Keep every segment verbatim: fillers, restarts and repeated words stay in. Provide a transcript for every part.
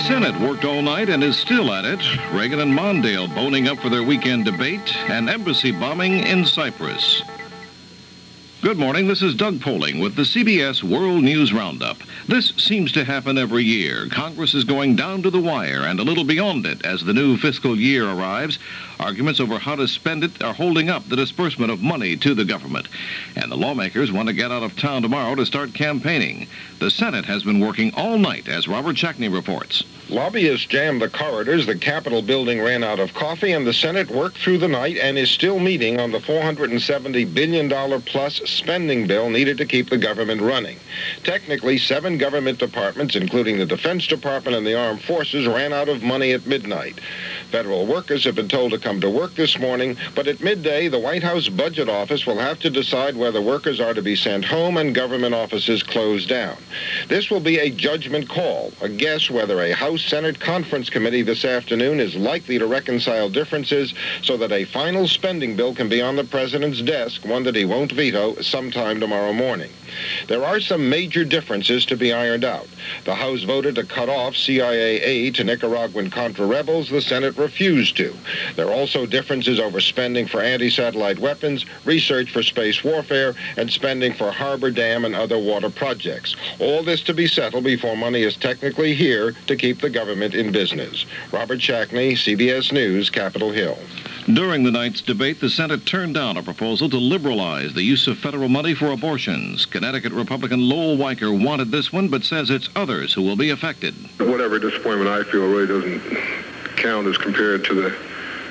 Senate worked all night and is still at it. Reagan and Mondale boning up for their weekend debate, and embassy bombing in Cyprus. Good morning, this is Doug Poling with the C B S World News Roundup. This seems to happen every year. Congress is going down to the wire and a little beyond it as the new fiscal year arrives. Arguments over how to spend it are holding up the disbursement of money to the government. And the lawmakers want to get out of town tomorrow to start campaigning. The Senate has been working all night, as Robert Shackney reports. Lobbyists jammed the corridors, the Capitol building ran out of coffee, and the Senate worked through the night and is still meeting on the four hundred seventy billion dollars plus spending bill needed to keep the government running. Technically, seven government departments, including the Defense Department and the Armed Forces, ran out of money at midnight. Federal workers have been told to come to work this morning, but at midday, the White House Budget Office will have to decide whether workers are to be sent home and government offices closed down. This will be a judgment call, a guess whether a House-Senate Conference Committee this afternoon is likely to reconcile differences so that a final spending bill can be on the president's desk, one that he won't veto, sometime tomorrow morning. There are some major differences to be ironed out. The House voted to cut off C I A aid to Nicaraguan Contra rebels. The Senate refused to. There are also differences over spending for anti-satellite weapons, research for space warfare, and spending for harbor dam and other water projects. All this to be settled before money is technically here to keep the government in business. Robert Shackney, C B S News, Capitol Hill. During the night's debate, the Senate turned down a proposal to liberalize the use of federal money for abortions. Connecticut Republican Lowell Weicker wanted this one, but says it's others who will be affected. Whatever disappointment I feel really doesn't count as compared to the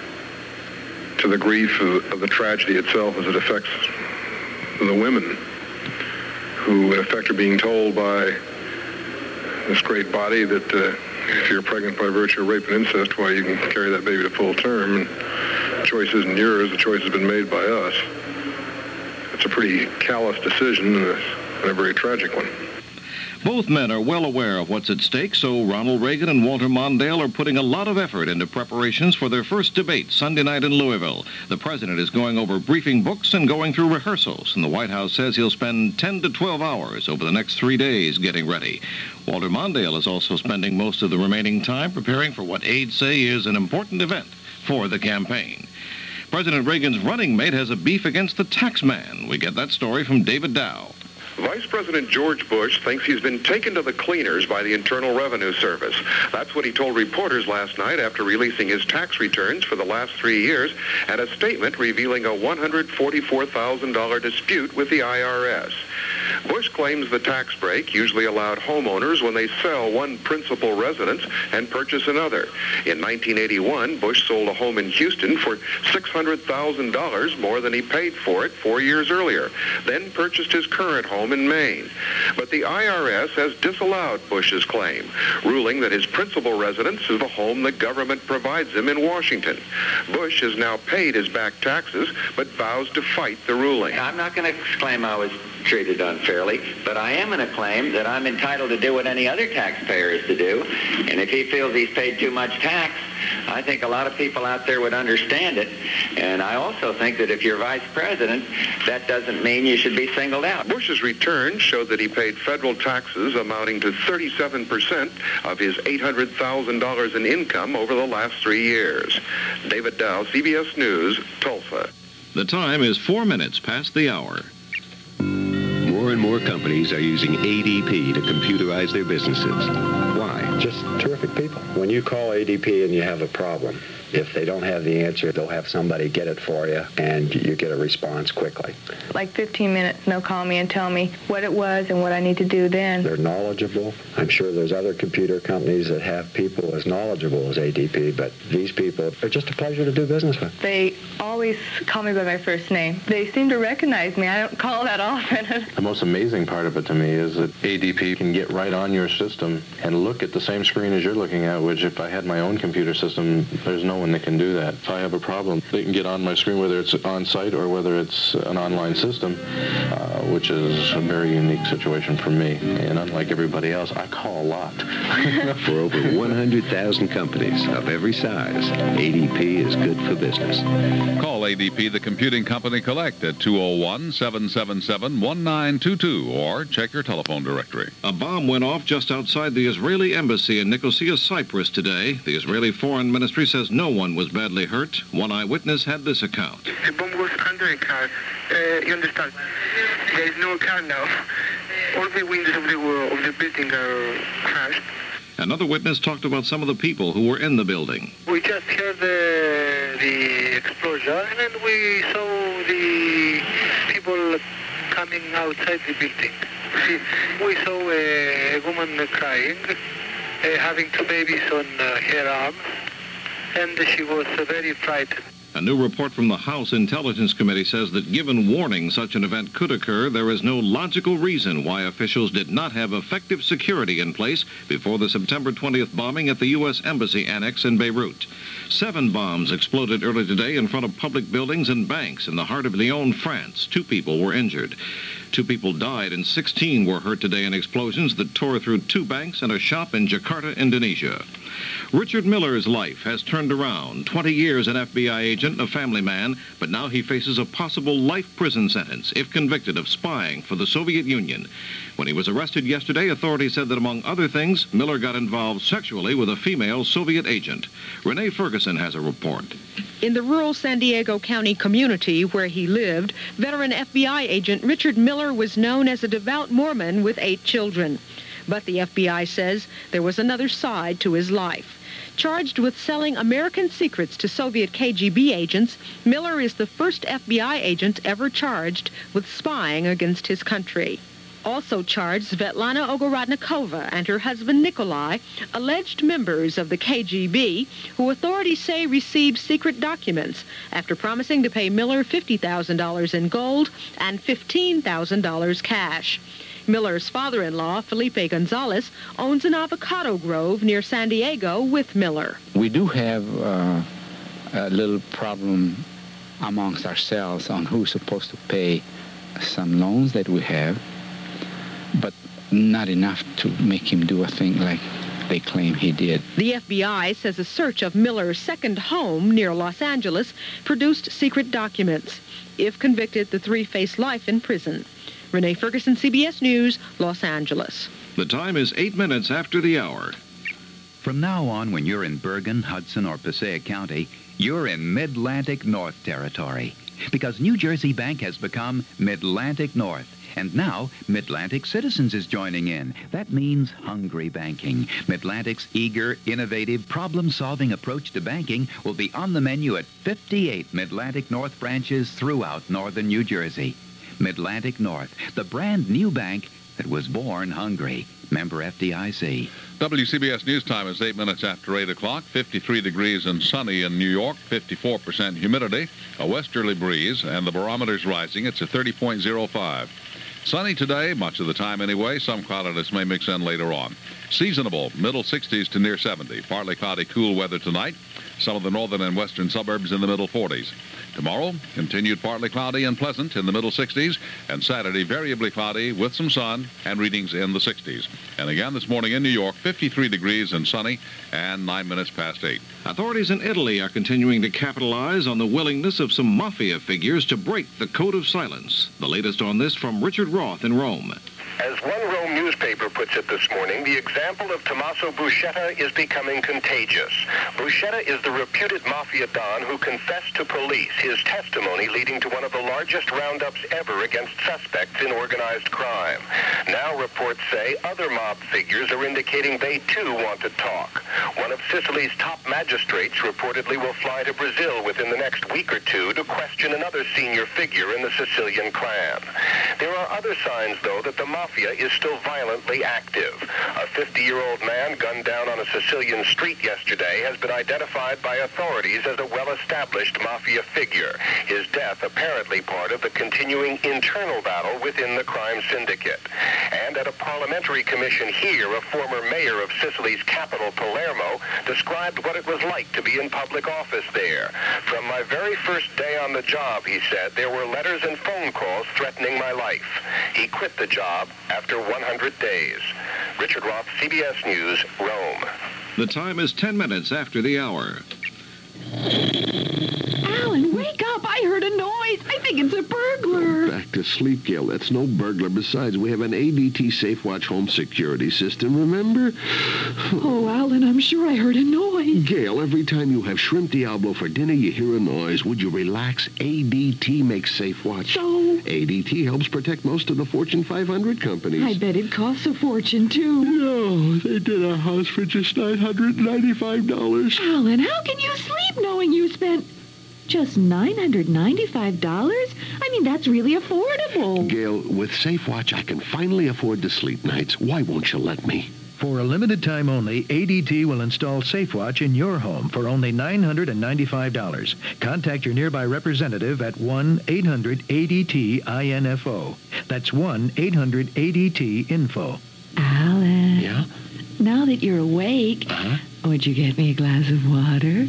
to the grief of, of the tragedy itself as it affects the women who, in effect, are being told by this great body that uh, if you're pregnant by virtue of rape and incest, why, you can carry that baby to full term. And the choice isn't yours. The choice has been made by us. It's a pretty callous decision and a, and a very tragic one. Both men are well aware of what's at stake, so Ronald Reagan and Walter Mondale are putting a lot of effort into preparations for their first debate Sunday night in Louisville. The president is going over briefing books and going through rehearsals, and the White House says he'll spend ten to twelve hours over the next three days getting ready. Walter Mondale is also spending most of the remaining time preparing for what aides say is an important event for the campaign. President Reagan's running mate has a beef against the tax man. We get that story from David Dow. Vice President George Bush thinks he's been taken to the cleaners by the Internal Revenue Service. That's what he told reporters last night after releasing his tax returns for the last three years and a statement revealing a one hundred forty-four thousand dollars dispute with the I R S. Bush claims the tax break usually allowed homeowners when they sell one principal residence and purchase another. In nineteen eighty-one, Bush sold a home in Houston for six hundred thousand dollars more than he paid for it four years earlier, then purchased his current home in Maine. But the I R S has disallowed Bush's claim, ruling that his principal residence is the home the government provides him in Washington. Bush has now paid his back taxes, but vows to fight the ruling. I'm not going to claim I was treated unfairly, but I am going to claim that I'm entitled to do what any other taxpayer is to do. And if he feels he's paid too much tax, I think a lot of people out there would understand it. And I also think that if you're vice president, that doesn't mean you should be singled out. Bush's return showed that he paid federal taxes amounting to thirty-seven percent of his eight hundred thousand dollars in income over the last three years. David Dow, C B S News, Tulsa. The time is four minutes past the hour. More and more companies are using A D P to computerize their businesses. Why? Just terrific people. When you call A D P and you have a problem, if they don't have the answer, they'll have somebody get it for you, and you get a response quickly. Like fifteen minutes, and they'll call me and tell me what it was and what I need to do then. They're knowledgeable. I'm sure there's other computer companies that have people as knowledgeable as A D P, but these people are just a pleasure to do business with. They always call me by my first name. They seem to recognize me. I don't call that often. The most amazing part of it to me is that A D P can get right on your system and look at the same screen as you're looking at, which if I had my own computer system, there's no when they can do that. If I have a problem, they can get on my screen, whether it's on-site or whether it's an online system, uh, which is a very unique situation for me. And unlike everybody else, I call a lot. For over one hundred thousand companies of every size, A D P is good for business. Call A D P, the computing company, collect at two oh one, seven seven seven, one nine two two or check your telephone directory. A bomb went off just outside the Israeli embassy in Nicosia, Cyprus today. The Israeli Foreign Ministry says no one was badly hurt. One eyewitness had this account. The bomb was under a car. Uh, you understand? There is no car now. All the windows of the, uh, of the building are crashed. Another witness talked about some of the people who were in the building. We just heard the, the explosion, and then we saw the people coming outside the building. See, we saw a, a woman crying, uh, having two babies on uh, her arms, and she was uh, very frightened. A new report from the House Intelligence Committee says that given warning such an event could occur, there is no logical reason why officials did not have effective security in place before the September twentieth bombing at the U S Embassy Annex in Beirut. Seven bombs exploded early today in front of public buildings and banks in the heart of Lyon, France. Two people were injured. Two people died and sixteen were hurt today in explosions that tore through two banks and a shop in Jakarta, Indonesia. Richard Miller's life has turned around. twenty years an F B I agent, a family man, but now he faces a possible life prison sentence if convicted of spying for the Soviet Union. When he was arrested yesterday, authorities said that, among other things, Miller got involved sexually with a female Soviet agent. Renee Ferguson has a report. In the rural San Diego County community where he lived, veteran F B I agent Richard Miller was known as a devout Mormon with eight children. But the F B I says there was another side to his life. Charged with selling American secrets to Soviet K G B agents, Miller is the first F B I agent ever charged with spying against his country. Also charged, Svetlana Ogorodnikova and her husband Nikolai, alleged members of the K G B, who authorities say received secret documents after promising to pay Miller fifty thousand dollars in gold and fifteen thousand dollars cash. Miller's father-in-law, Felipe Gonzalez, owns an avocado grove near San Diego with Miller. We do have uh, a little problem amongst ourselves on who's supposed to pay some loans that we have, but not enough to make him do a thing like they claim he did. The F B I says a search of Miller's second home near Los Angeles produced secret documents. If convicted, the three face life in prison. Renee Ferguson, C B S News, Los Angeles. The time is eight minutes after the hour. From now on, when you're in Bergen, Hudson, or Passaic County, you're in Midlantic North territory, because New Jersey Bank has become Midlantic North. And now, Midlantic Citizens is joining in. That means hungry banking. Midlantic's eager, innovative, problem-solving approach to banking will be on the menu at fifty-eight Midlantic North branches throughout northern New Jersey. Midlantic North, the brand new bank that was born hungry. Member F D I C. W C B S News Time is eight minutes after eight o'clock. fifty-three degrees and sunny in New York. fifty-four percent humidity. A westerly breeze, and the barometer's rising. It's at thirty point oh five. Sunny today, much of the time anyway. Some cloudiness may mix in later on. Seasonable, middle sixties to near seventy. Partly cloudy, cool weather tonight. Some of the northern and western suburbs in the middle forties. Tomorrow, continued partly cloudy and pleasant in the middle sixties, and Saturday, variably cloudy with some sun and readings in the sixties. And again this morning in New York, fifty-three degrees and sunny, and nine minutes past eight. Authorities in Italy are continuing to capitalize on the willingness of some mafia figures to break the code of silence. The latest on this from Richard Roth in Rome. As one Rome newspaper puts it this morning, the example of Tommaso Buscetta is becoming contagious. Buscetta is the reputed mafia don who confessed to police, his testimony leading to one of the largest roundups ever against suspects in organized crime. Now reports say other mob figures are indicating they too want to talk. One of Sicily's top magistrates reportedly will fly to Brazil within the next week or two to question another senior figure in the Sicilian clan. There are other signs, though, that the mafia is still violent desperately active. A fifty-year-old man gunned down on a Sicilian street yesterday has been identified by authorities as a well-established mafia figure. His death apparently part of the continuing internal battle within the crime syndicate. And at a parliamentary commission here, a former mayor of Sicily's capital, Palermo, described what it was like to be in public office there. From my very first day on the job, he said, there were letters and phone calls threatening my life. He quit the job after one hundred days. Richard Roth, C B S News, Rome. The time is ten minutes after the hour. Alan, wake up! I heard a noise. I think it's a burglar. Back to sleep, Gail. That's no burglar. Besides, we have an A D T SafeWatch home security system, remember? Oh, Alan, I'm sure I heard a noise. Gail, every time you have shrimp Diablo for dinner, you hear a noise. Would you relax? A D T makes SafeWatch. So? A D T helps protect most of the Fortune five hundred companies. I bet it costs a fortune, too. No, they did our house for just nine hundred ninety-five dollars. Alan, how can you sleep knowing you spent just nine hundred ninety-five dollars? I mean, that's really affordable. Gail, with SafeWatch, I can finally afford to sleep nights. Why won't you let me? For a limited time only, A D T will install SafeWatch in your home for only nine hundred ninety-five dollars. Contact your nearby representative at one eight hundred A D T info. That's one eight hundred A D T info. Alan. Yeah? Now that you're awake, uh-huh. would you get me a glass of water?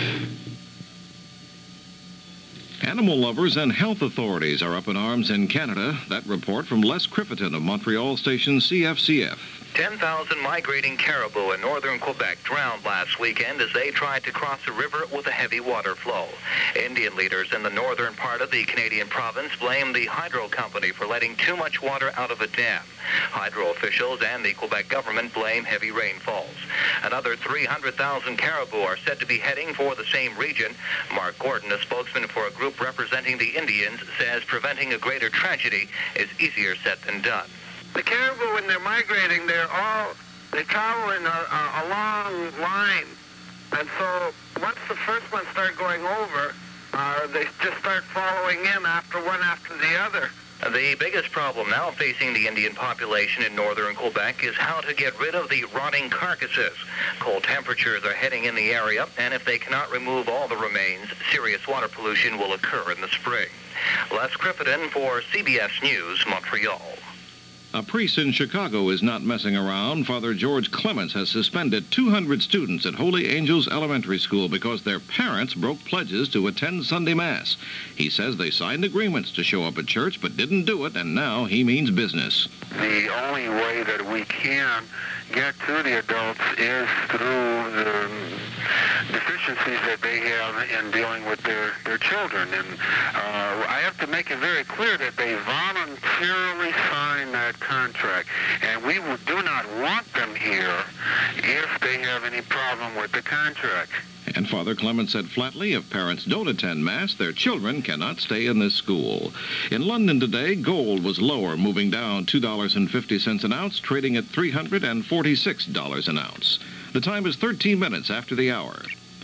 Animal lovers and health authorities are up in arms in Canada. That report from Les Criffeton of Montreal station C F C F. ten thousand migrating caribou in northern Quebec drowned last weekend as they tried to cross a river with a heavy water flow. Indian leaders in the northern part of the Canadian province blame the hydro company for letting too much water out of a dam. Hydro officials and the Quebec government blame heavy rainfalls. Another three hundred thousand caribou are said to be heading for the same region. Mark Gordon, a spokesman for a group representing the Indians, says preventing a greater tragedy is easier said than done. The caribou, when they're migrating, they're all, they travel in a, a, a long line. And so once the first ones start going over, uh, they just start following in after one after the other. The biggest problem now facing the Indian population in northern Quebec is how to get rid of the rotting carcasses. Cold temperatures are heading in the area, and if they cannot remove all the remains, serious water pollution will occur in the spring. Les Criffeton for C B S News, Montreal. A priest in Chicago is not messing around. Father George Clements has suspended two hundred students at Holy Angels Elementary School because their parents broke pledges to attend Sunday Mass. He says they signed agreements to show up at church but didn't do it, and now he means business. The only way that we can get to the adults is through the deficiencies that they have in dealing with their, their children. And uh, I have to make it very clear that they voluntarily signed that contract. And we do not want them here if they have any problem with the contract. And Father Clements said flatly, if parents don't attend Mass, their children cannot stay in this school. In London today, gold was lower, moving down two dollars and fifty cents an ounce, trading at three hundred forty-six dollars an ounce. The time is thirteen minutes after the hour.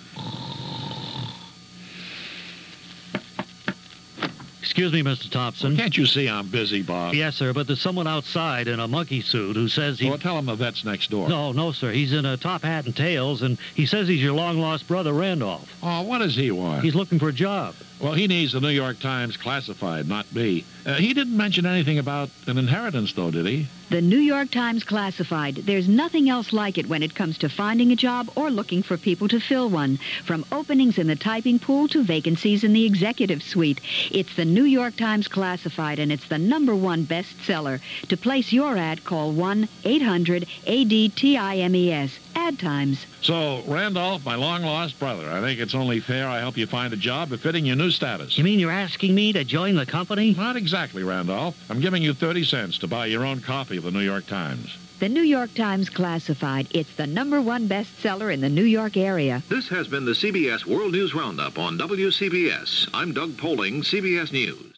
Excuse me, Mister Thompson. Well, can't you see I'm busy, Bob? Yes, sir, but there's someone outside in a monkey suit who says he... Well, tell him the vet's next door. No, no, sir. He's in a top hat and tails, and he says he's your long-lost brother, Randolph. Oh, what does he want? He's looking for a job. Well, he needs the New York Times classified, not me. Uh, he didn't mention anything about an inheritance, though, did he? The New York Times Classified. There's nothing else like it when it comes to finding a job or looking for people to fill one. From openings in the typing pool to vacancies in the executive suite. It's the New York Times Classified, and it's the number one bestseller. To place your ad, call one eight hundred A D T I M E S. Ad Times. So, Randolph, my long-lost brother, I think it's only fair I help you find a job befitting your new status. You mean you're asking me to join the company? Not exactly, Randolph. I'm giving you thirty cents to buy your own copy of the New York Times. The New York Times Classified. It's the number one bestseller in the New York area. This has been the C B S World News Roundup on W C B S. I'm Doug Poling, C B S News.